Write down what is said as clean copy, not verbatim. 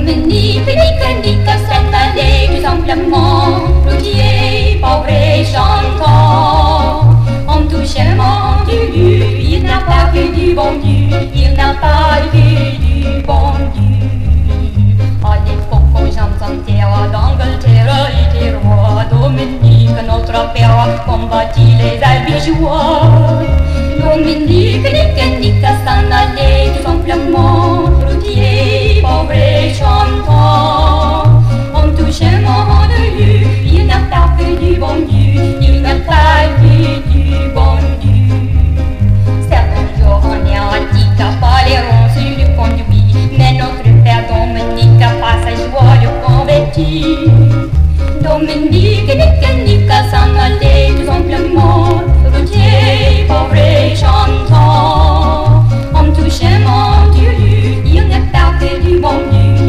Nique, s'en allait tout simplement. L'eau qui est pauvre et chantant. En tout chemin du but, il n'a pas vu du bon Dieu. Il n'a pas vu du bon Dieu.